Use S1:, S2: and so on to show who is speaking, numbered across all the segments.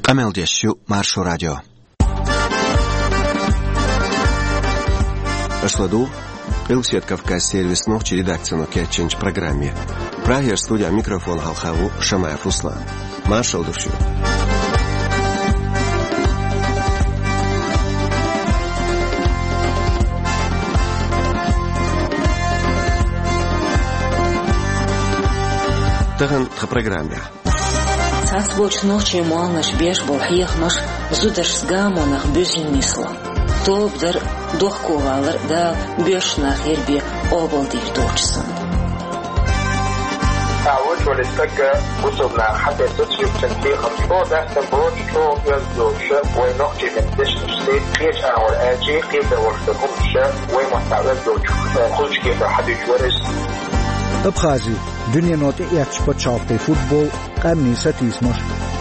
S1: Камелдещу Маршу радио. Ашладу Илсет Кавказ сервис ногчи редакцию кетченч программе. Прагер студия микрофон Халхаву Шамаев Руслан. Маршал душу. Таган в программе.
S2: Сасбоч ночи малнаш беш бол хиехмаш зудаш сгамонах бюзинмисло. Тобдар дохковалар да бешнах ерби обалдир дочсон.
S3: تعود والاستقى وصلنا حتى تسجيل تنفيذ الصوت ده تنبوش شو يزوج ونقطة من دشت سيد كيش أول آجي كيف ورثكم شاء ومحتوى زوج خلش كيف حد يجورس
S4: أبخازي دنيا نوتي يكشف شاطئ فوتبول قامني ستيسمش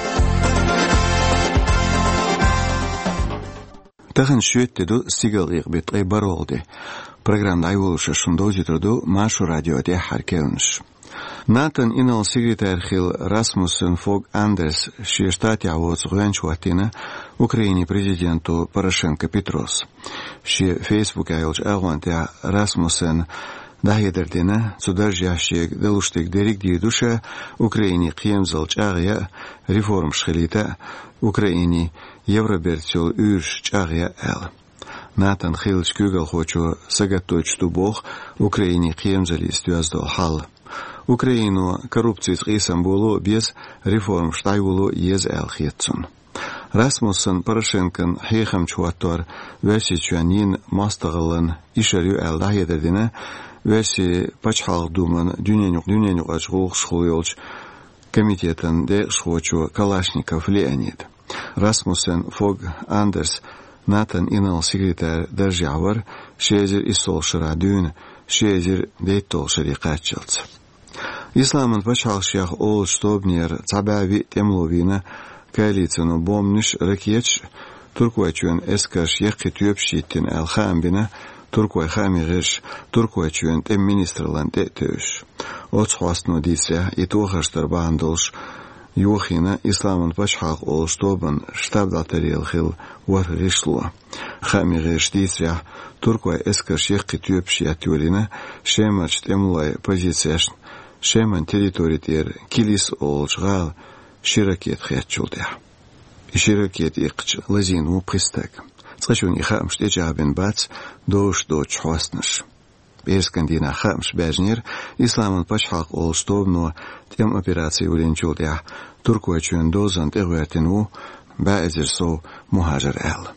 S1: تخن شويت تدو سيجاليق بيتقي برولدي программ дайволуша шундози труду Машу радио де харкелнш. Натан инал секретарь Хил Расмуссен Фог Андерс шештати авоц гуянчуатина Украине президенту Порошенко Петрос. Ше Фейсбук айлч агвантя Расмуссен дахедердина цудержящик делуштик дерик дидуша Украине киемзалч агя реформ шхелита Украине евробертил юрш агя эл. Натан Хилч Кюгел хочу сагаточту Бог Украине киемзали стюаздал хал. Украину коррупции с Исам было без реформ штайвулу ез элхетсон. Расмуссен Порошенкон хейхам чуатор верси чуанин мастагалан ишарю эл дахедердина верси пачхал думан дюненюк ачгулх шхуйолч комитетан де шхочу Калашников Леонид. Расмуссен Фог Андерс Натан инал секретарь Державар шезер исол шарадюн шезер дейтол шарикатчилц. Исламан пачалшях ол штобнер цабави темловина коалицияну бомниш ракетч туркуачуен эскаш яқи тюпшиттин алхамбина туркуай хамигеш туркуачуен тем министрлан детөш. Оцхвастну дисе и тухаштар бандолш Юхина Исламан пачхах ол штобан штабдатарил хил варришлуа. Хамигеш дисе туркуай эскаш яқи тюпшиятюлина шемач темлай позицияш Шеман территоритер килис олжгал широкет хэтчулдя. И широкет икч лазин у пристак. Цхачун и хамш дежабен бац дош доч хвастнаш. Бескандина хамш бежнер Исламан пачхак олштовно тем операции уленчулдя. Туркуачуен дозан тегвертину баэзерсо мухажар эл.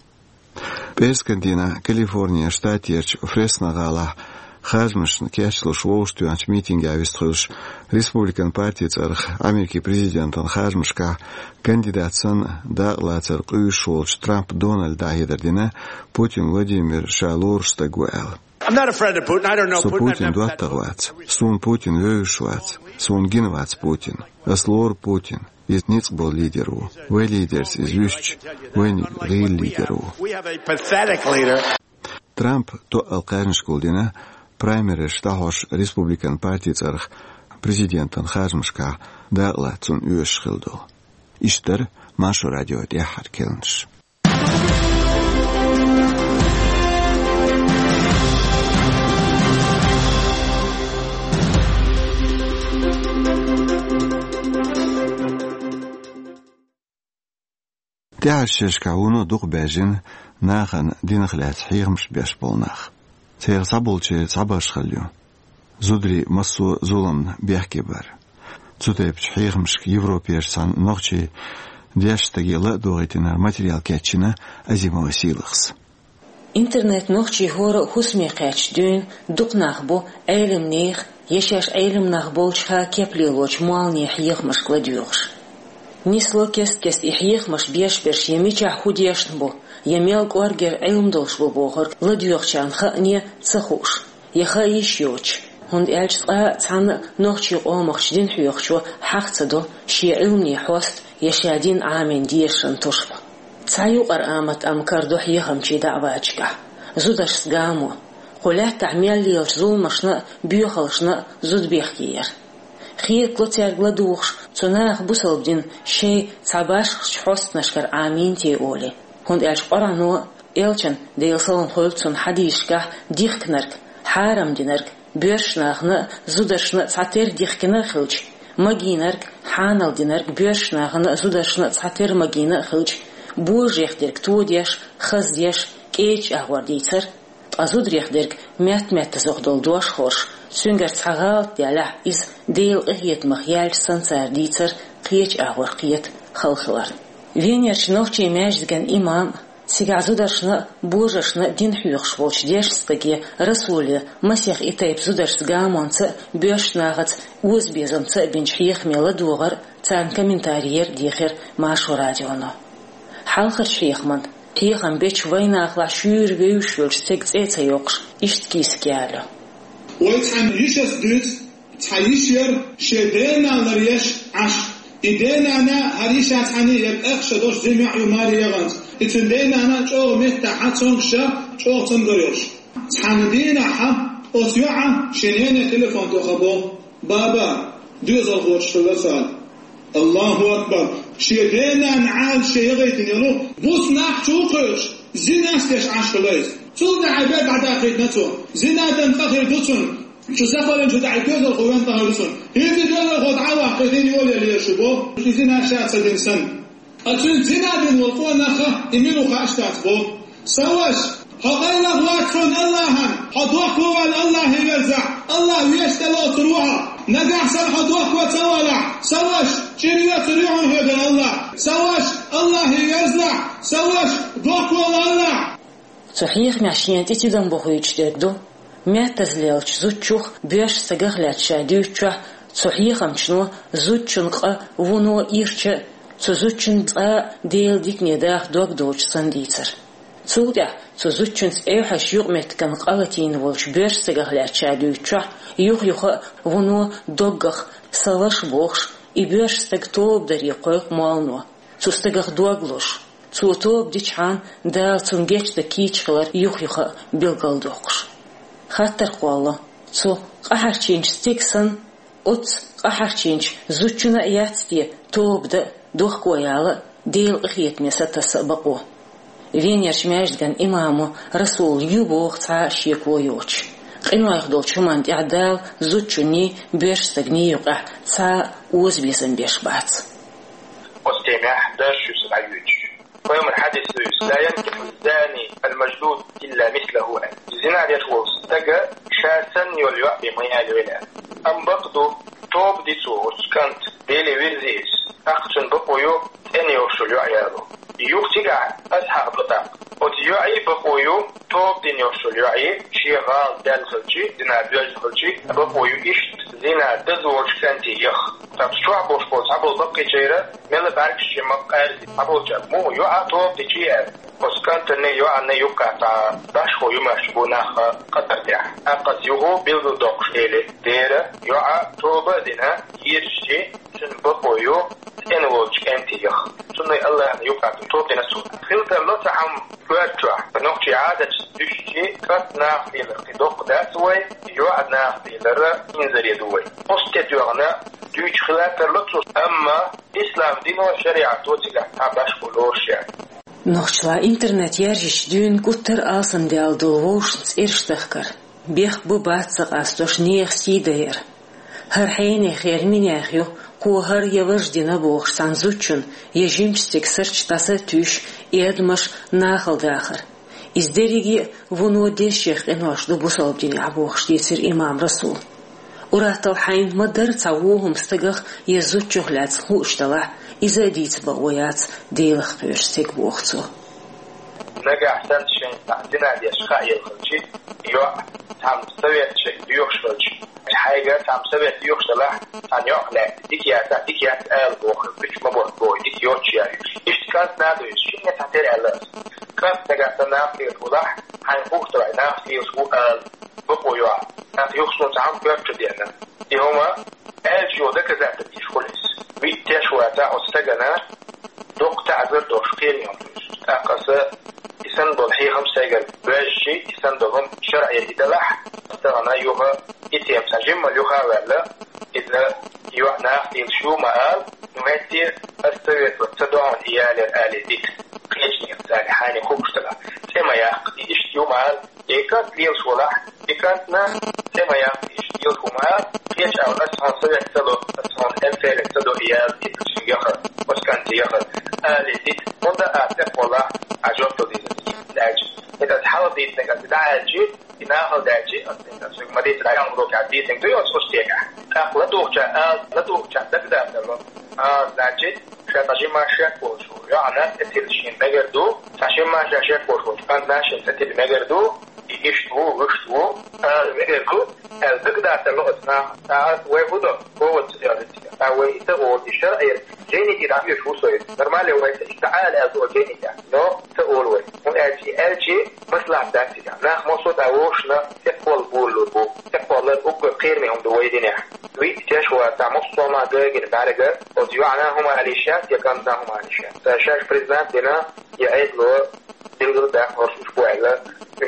S1: Бескандина Калифорния штатьерч Фреснагала Хажмаш кечло швоштуанч митинге авистрыш Республикан партии царх Америки президентан Хажмашка кандидатсан да лацар куйшолч Трамп Дональд Дахедердина Путин Владимир Шалурстагуэл.
S5: I'm not afraid of Putin. I don't know Putin.
S1: Путин дуаттагвац. Сун Путин вёшвац. Сун гинвац Путин. Аслор Путин. Из ниц был лидеру. Вы лидерс из вещь. Вы не лидеру.
S5: We have a pathetic leader.
S1: Трамп то алкарншкулдина праймере штахош Республикан партии царх президентан Хажмашка да лацун юшхилдо. Иштер Машу радио де харкелнш. Тяшешка уно дух бежин нахан динахлят хирмш беш полнах. Цер сабулче сабашхалю. Зудри массу зулам бехкебар. Цутепч хирмш Европеш сан нохчи дяштагела догитина материал кетчина азимова силахс.
S2: Интернет нохчи хора хусмекач дюн дукнах бо эйлемнех ешаш эйлемнах болчха кеплилоч малнех ехмаш кладюш. Нисло кест ихьехмаш беш берш ямича худешнбо. Ямел кваргер эйлмдолш бобохор ладюхчан хане цахуш. Яха ишьоч. Хунд эльчса цан нохчи омахчдин хюхчо хахцадо ши эйлмни хост яшадин амин диешан тушба. Цаю амат амкардо хьехамчи давачка. Зудаш сгамо. Кулят تعمل لي الزول مشنا بيخلشنا زود بيخير. خيط لتيرغلا دوخش تناخ بوسلبدين شي صباش حوست نشكر آمين تيولي هند إلش قرانو إلشن ديلسون خلتون حديشكا ديخكنرك حارم دينرك بيرشناخنا زودرشنا تعتير ديخكنا خلج ماجينرك حانل دينرك بيرشناخنا زودرشنا تعتير ماجينا خلج بوجيخ ديرك توديش خزديش كيج أغوار ديتر أزودريخ ديرك ميت تزغدل دوش خورش سنگر تغال ديالا إز ديل إغيت مخيال سنسار ديتر قيج أغوار قيت خلخلار وينيرش نوخشي ماجدگن إمام سيغازودرشنا بوجشنا دين حيوخش волч дешстаги расуле масих итайп зудерс гамонца бёшнагат уз безамца бенчхих мела дугар цан комментариер дихер машу радионо халхар шейхман тихан беч вайнахла шүр веушвөр секцэца ёкш ишткискиало
S6: ойцан ришас дүт цаишер шеденаларьяш аш إدينا أنا هريشة عني يبقى دوش جميع يماري يغانت إتندينا أنا شو مهتا حاتون شا شو تندريوش تحندينا حب أسيوعة شنين تليفون تخبو بابا دوز الغوش فلسال الله أكبر شيدينا نعال شيغيتن يلو بوس ناح شوقش زيناستيش عشقليز تولنا عباد عداقيت نتو زينادن فخر دوتون شو سفرن شو دعي كذا الخوان طهرسون هذي كذا الخوات عوا قيدين يولي اللي يشوفوا شو زنا شات سدين سن أتون زنا دين والقوة نخا إمينو خاشتات بو سواش هقال واقفون اللهن حدوكوا والله يرزع الله يشتلو تروها نجح سر حدوك وتولع سواش شريعة تريعون هذا الله سواش الله يرزع سواش دوكوا الله
S2: صحيح معشين تيتدم بخويش دردو ميتزليلش زوتشوخ بيش سجغلات شاديوتشا صحيحم شنو زوتشنقا ونو إيرشا زوتشن ديل ديك نداخ دوك دوش سنديتر سودا زوتشن أيوحش يغمت كان قالتين والش بيش سجغلات شاديوتشا يوخ ونو دوغخ سلاش بوخش إبيش سجتوب دريقه مالنو سجغ دوغلوش توب ديشان دال تنجيش دكيتش خلر يوخ بيلقال دوخش خاطر قوالا تو قحرچینج ستيكسن اوت قحرچینج زوچنا ياتستي توب د دوخ قويالا ديل اخيت مسات سبقو وينيرش ماجدگن امامو رسول يوبوخ تا شيكو يوچ قينو يخدول چوماند اعدال زوچني بيش سگني يقع تا اوز بيسن بيش بات
S3: واستمع 11 ويوم الحادث لا ينكح الزاني المجلود إلا مثله زنا يشوف تجا شاسن يوليو بميال ولا أم بقدو توب دي سوس كانت ديلي ويزيس أخشن بقويو أني وشلو عيالو يوكتيجا أصحاب بطاق وتيوعي بقويو توب دين يوشلو عي شيغال دال خلشي زنا بيج خلشي بقويو إشت زنا تزوج كانتي يخ طب شو عبوش بوس عبو بقي جيرة ملا بارك شي مقال عبو جاب مو يوعى توب دي جيال بس كانت ني يوعى ني يوكا تا داشخو يمشبو ناخ قدر ديح أقص يوهو بيلدو دوكش إلي ديرة يوعى توبة دينا يرشي شن بقويو إنوج كانتي يخ سنة الله يوقع توب دينا سو خلت اللوتا عم بواتوا فنوكي عادة دشي كات ناخي لرقدوق داسوي يوعى ناخي لر إنزر يدوي قصت يوغنا دوش خلات اللوتو أما إسلام دينو شريعة توتيقع تاباش بلوش يعني
S2: نوخشلا إنترنت يرجش دون كتر آسن ديال دولوشنس إرشتخكر بيخ ببات سقاستوش نيخ سيداير هر حيني خير من ياخيو قوهر يوش دينا بوخش سانزوچن يجيمش تكسرش تاسا توش إيدمش ناخل داخر إزدريجي ونو ديشيخ إنوش دو بوصلب ديني عبوخش ديتر إمام رسول وراتل حين مدر تعوهم استقخ يزوچوخ لاتس خوش طلع إذا ديت بغويات ديلخ بيرستيك بوختو
S3: نجا أحسن شيء عندنا دي أشخاص يخلشي يو تعم سويت شيء يخشلش الحاجة تعم سويت يخشلح عن يأكل ديكيات آل بوخ بيش مبوخ بوي ديك يوتش يعني إشتكاس نادويش شيء تعتير على كاس نجا تنافير وضح عن بوختو نافير سوء آل بقويوا نافير يخشلون تعم بيرتش دينا يهما آل جو ذاك ذات يشخلص بيتشوا تا أستجنا دوق تعذر دوش قير يومش أقصى إسان بالحي خمسة جل باجي إسان دوهم شرع يدلح استغنى يوها إتيام سجم اليوها ولا إذا يوحنا يلشو مال نوتي استويت وتدعون إيال الآلة ديك قيجني الثاني حاني خوكشتلا سيما يأخذ يشتيو مال إيكات ليلش ولاح إيكاتنا سيما يأخذ يشتيو مال قيج أو أسهن صدق تلو أسهن أنفال تدو إيال يتشن يخد وسكانت يخد آلة ديك منذ أعتق ولاح عجوبتو دي داجي إذا تحاول ديتنك أتدعاجي إنها داجي أتنك مديت العيان مروك عديتنك دوي أسوشتيك أخ لدوكشا تقدر تلو داجي شاتاجي ما شاكوشو يعني أتلشين مجردو تاشي ما شاكوشو كان ناشن تتل مجردو يشتو مجردو تقدر تلو أسنا ويهودو هو تسيارتك أو يتقول الشرعي جيني كده يشوف صيد نرمالي هو تعال أزو جيني نو تقول وين أجي مصلحة داتي ناخ مصود أوشنا تقول بولو تقول الأوك قير مهم دويدنا ويتشوا تعمص صوما جاين بارجر وزيوعنا هما عليشات يكملنا هما عليشات فشاش بريزنت دينا يعيد له دلدل ده ورشوش بوعلا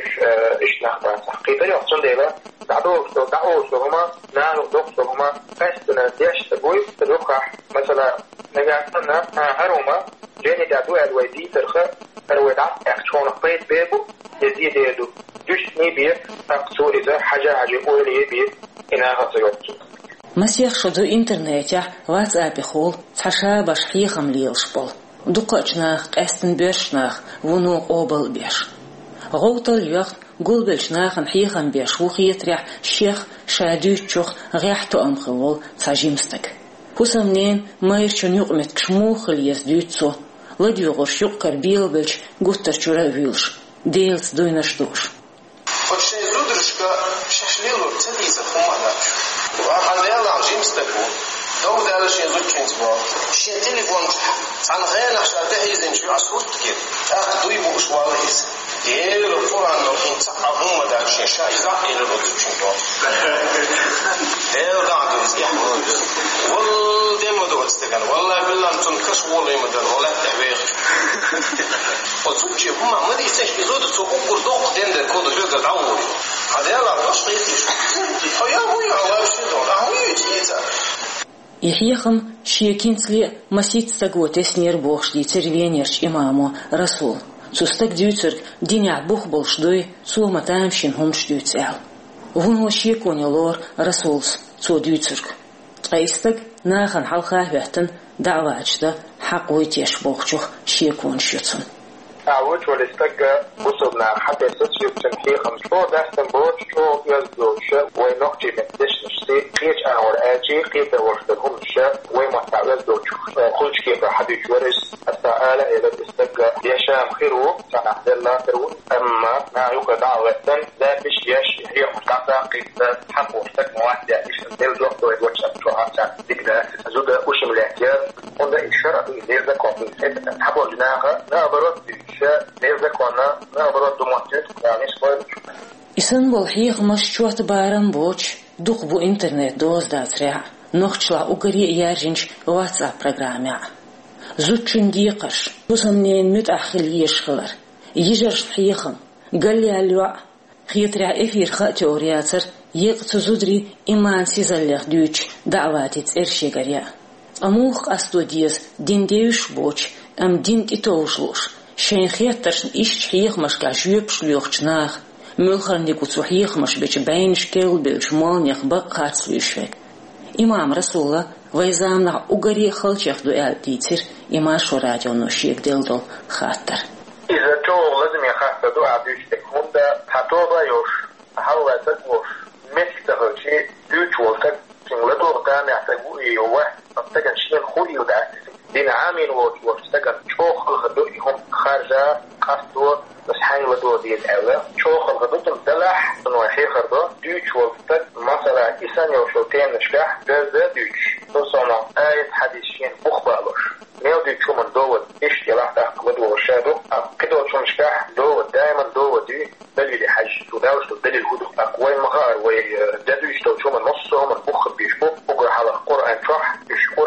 S3: إيش نخبر تحقيقا يحصل ديلا دعوه هما نالو دوخ هما فاستنا ديش تبوي تدوخح مثلا نجاحنا هروما جاني دعوه الويدي ترخى الويد عطي أخشون قيد بيبو يزيد يدو دوش نيبير أقصو إذا حاجة أولي يبير إنها سيوبتو
S2: مسيخ شدو إنترنتيا واتساب خول تحشا باش حيخم ليلشبول دقاچناخ قاستن بيرشناخ ونوق أوبل بيش غوطل يوخت قلبلشناخن حيخم بيش وخيتريح شيخ شادوچوخ غيحتو أمخول تاجيمستك حسمنين ما يرشن يقمت كشموخ ليزدوتسو لديوغش يقر بيلبلش قوتر چورا ويلش ديلس دوينشتوش
S7: وشي زودرشكا شاشليلو تبيزة خمانا وعن ديالا جيمستكو دو دالا شي زودشنزبو شي تليفون عن غير عشان تهيزن شو عصوت كده أخدوي بوشواليز ديالو فوران لو إنت عموما دا شي شايزا إلى زودشنزبو ديالو دعدو يزيحمون والديمو دو استغل والله بالله انتم كشولي مدن ولا تعبير وتوجي هما ما ديتش يزود تو قردوق دين كود جوجل عوري هذا لا واش قيتيش يا هو واش دو هو يجيتا
S2: يحيخم شيكينسلي مسيت سغوت снер бохшди цервенерч имамо расул цустак дюцер диня бух болшдой цума тамшин хумшдюцел вон шиконелор расулс цу дюцерк قيستك ناخن حلقة وقتن دعواتشتا حق ويتيش بوخشوخ شيكون شيطن
S3: أعوج ولستك بصدنا حتى تسيب تنحيق مشروع داستن بوش شو يزدوش وينوكجي من دشنش سي قيج أنور آجي قيد ورشدهم الشا ويمتعوز دوش خلش كيف حديش ورس السائلة إلى تستك يشام خيرو سنحضر الله ترون أما نعيوك دعوة لا بش يش هي مستعطى قيد حق وستك مواحدة إيش ديل دوك دويد واتشاب شو عطا ديك دا أزود وشم الاحتيار وندا إشارة ديل دا كومبلسات تحبوا لناها نابرات
S2: إسان بالحيق مشروط بارم بوش دوق بو إنترنت دوز داتريع نوخشلا أقري يارجنش واتساب برنامج زوتشن ديقش بسمنين متأخل يشخلر يجرش حيقم قال لي الوع خيطرع إفير خا تورياتر يقت زودري إمان سيزاليخ دوش دعواتي تسيرشي قريا أموخ أستو ديز دين ديوش بوش أم دين تتوشلوش شين خيطرش إيش حيق مش كاشيوبش ليوخشناخ ملخرني كتو حيق مش بيش بينش كيل بيش مالنيخ بقات سويشوك إمام رسول الله ويزامنا أقري خلشيخ دوال ديتر إما شو راديو نوشيك دلدل خاطر
S3: إذا جو لازم يخاطر دوال ديشتك هندا تطوبا يوش هوا تقوش مثل شيء دوش وكت سنغلطو غدام يحتاجو إيوه أفتكن شين خوي ودعتي دين عامين وفتكن شوخ الغدوئهم خارجة قصدو بس حين ودو دي الأولى شوخ الغدوء تمدلح نوحي خرده دوش وفتك مثلا إسان يوشوتين نشكح جزا دوش نصنا آية حديثين بخبالوش نيو دوشو من دوت إيش يلاح تحقلد وشادو كدو تشمشكح دوت دائما دوت دي دليل حج وداوش دليل هدو أقوين مغار ويدادوش توشو من نصه من بخ بيشبو وقر على القرآن شح يشكور عن شدر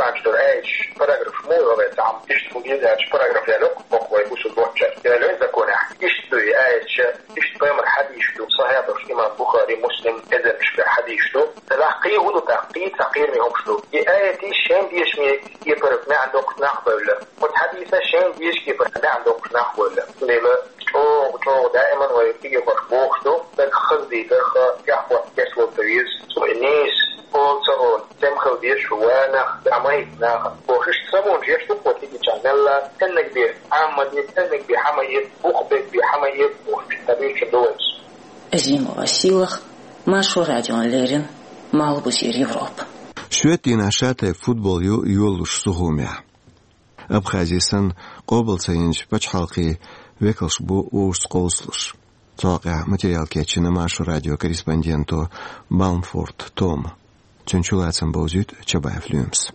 S3: ايش paragraf مو وبس عم تشتغل جدا ايش paragraf يالك بقوي وش الوجه يعني اذا كنا يشتوي ايش يشتوي من حديث له صحيح بس امام بخاري مسلم اذا مش في حديث له تلاقيه هو تحقيق مهم شلو دي ايتي شين ديش مي يبرك ما عندك نقبل والحديثه شين ديش يبرك ما عندك نقبل لما او دائما ويجي بربوخته بخذي درخه يحوى يسوى التويز سو الناس also تمخل ديش وانا عمايت ناخ وخش سمون جيش تقوى تيجي جانلا تنك بي عمدي تنك بي حمايت وخبك بي حمايت وخش تبيل شدوز
S2: أزيم واسيلخ ماشو راديو ليرين مالبوسير يوروب
S1: شويتين عشاتي فوتبول يولوش سهوميا أبخازيسن قبل سينج بچ حلقي ويكلش بو وش قوسلش توقع ماتريال كيتشنا ماشو راديو كورреспонденту Балмфорд Том Чөнчулацын болжит Чабаев Люмс.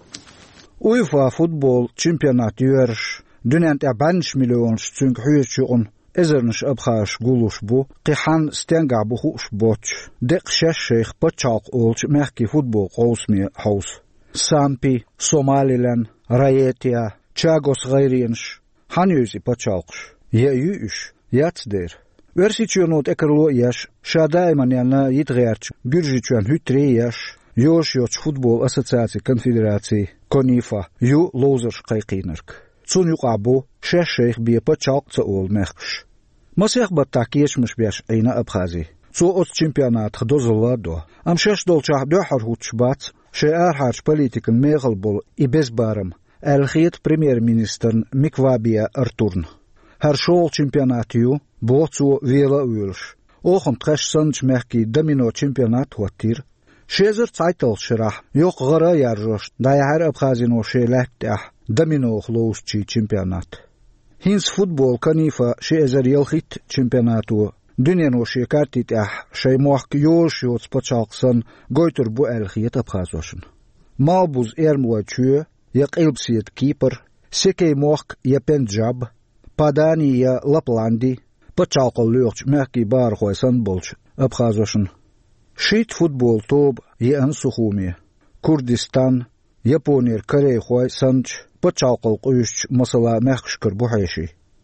S4: UEFA футбол чемпионат юрш дөнәнт 5 миллион чөнк хүйчүн эзерниш абхаш гулуш бу кихан стенга бу хуш боч дек шешх почак олч мехки футбол qousmi хаус Сампи Сомалилен Раетия Чагос гайринш ханюзи почакш яюш яцдер версичонот экрло яш шадайманяна йитгерч гүржичүн хүтрэ яш Yosh Football Association Конфедерации Конифа ю лозерш кайкинерк. Цун юqabu шешх би почакца ол мехш. Масех баттакиешмш бяш айна Абхази. Цу от чемпионат хдозладо. Ам шеш долчах дохар хучбат шеар харч политикан мегалбол и безбарам. Элхит премьер-министр Миквабия Артурн. Харшол чемпионатю боцу вела уилш. Охом трэш санч мехки домино чемпионат хватир. شزر تايتل شرح يوق غرا يارجوش دايهر أبخازينو شيلاتح دمينو خلوش چي چمپيونات هينس فوتبول كنيفا شزر يلخيت چمپيوناتو دنيانو شيكارتيتح شي موحك يوش يوت سبتشاقسن غويتر بو الخيت أبخازوشن مالبوز إرموا چو يقلبسيت كيبر سيكي موحك يبنجاب پاداني يا لابلاندي بتشاقل لوغش مهكي بارخوي سنبولش أبخازوشن شيت فوتبول توب يان سخومي كردستان يابونير كوري خوي سانج بچاقل قويش مسلا مخشكر بوحيشي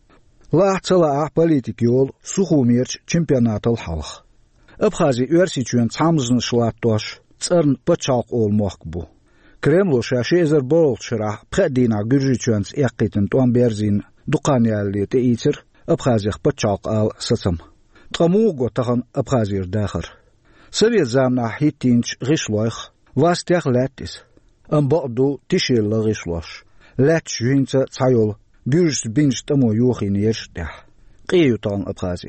S4: لا تلا بوليتيك يول سخوميرچ چمپيونات الحلخ ابخازي يورسيچون تامزن شلاتوش صرن بچاق اول موخبو كريملو شاشي ازر بول شرا قدينا گرجيچونس يقيتن توان بيرزين دقانيالي تيتر ابخازي بچاق ال سسم تقموغو تخن ابخازير داخر سويت زامنا حيتينش غشلوخ واستيخ لاتيس ام بعدو تشيل غشلوش لاتش جينتا تايول بيرش بينش تمو يوخين يرشتح قيوتان ابخازي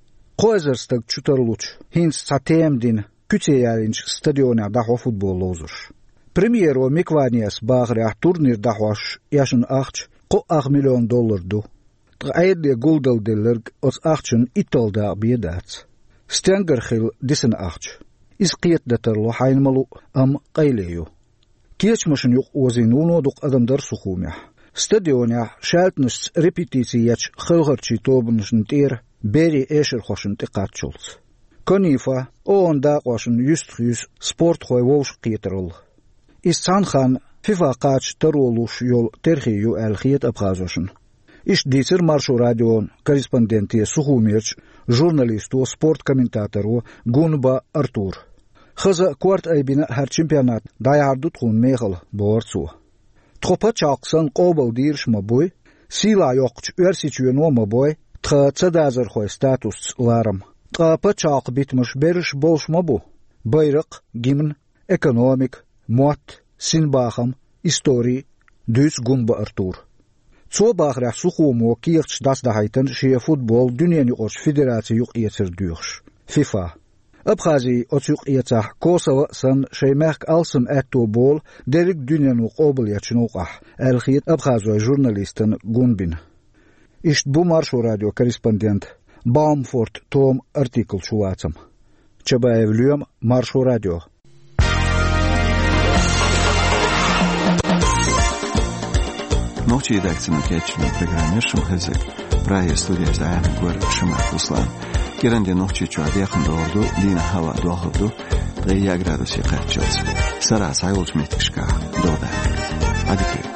S4: قوزرستك چوترلوچ هينس ساتيم دين كوتيالينش ستاديون داخو فوتبول لوزرش بريميرو ميكوانياس باغري تورنير داخوش ياشن اخش قو 8 مليون دولار دو تقايد لي جولدل ديلرغ اوس اخشن ايتال دا بيدات ستانجر خيل ديسن اخش اسقيت دترلو حينملو ام قيليو كيش مشن يق وزينونو دوق ادم در سخومح ستاديونيا شالتنش ريبيتيسياتش خلغرچي توبنشن تير بيري ايشر خوشن تقاتشولز كونيفا اون دا قوشن يستخيس سبورت خوي ووش قيترل إسان خان فيفا قاتش ترولوش يول ترخيو الخيت أبخازوشن إش ديسر مارشو راديون كورреспонденتي سخوميرش جورناليستو سبورت كومنتاتورو غونبا أرتور خزا كوارت أيبنا هر چمپيونات داياردو تخون ميغل بورتسو تخوبا چاقسن قوبل ديرش مبوي سيلا يوقش ورسيچيونو مبوي تخا تدازر خوي ستاتوس لارم تخوبا چاق بيتمش برش بولش مبو بايرق جيمن ايكونوميك موت سينباخم استوري دوس غونبا أرتور Zo bagre suchumo kiirch das da heiten shie football duniyani orch federatie yuq yeter duurs FIFA Abkhazi otsuk yetah Kosovo san sheymerk alsem etto bol derik duniyanu qobel yachnuqah elkhit Abkhazo journalisten gunbin Ist bu marsho radio correspondent Balmford Tom artikel chulatsam Chabayev Lyom marsho radio
S1: Ночи редакцияны кетчінің программер Шымхазик, прайы студияжда әмі гөр Шымақ Руслан. Керенде ночи чуады яқында орду, лина хава доғырду, ғия градуси қәрчілді. Сара сайылч меткішка доғда. أديك